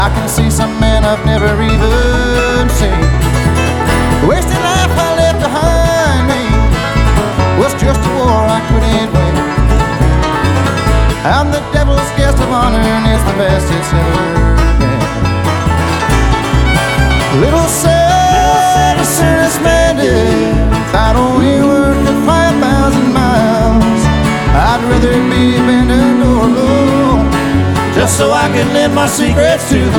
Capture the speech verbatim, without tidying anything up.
I can see some men I've never even seen. The wasted life I left behind me was just a war I couldn't win. I'm the devil's guest of honor, and it's the best it's ever been. Little sad, a serious man did. I don't work at five thousand miles. I'd rather be abandoned or alone, just so I can lend my secrets to the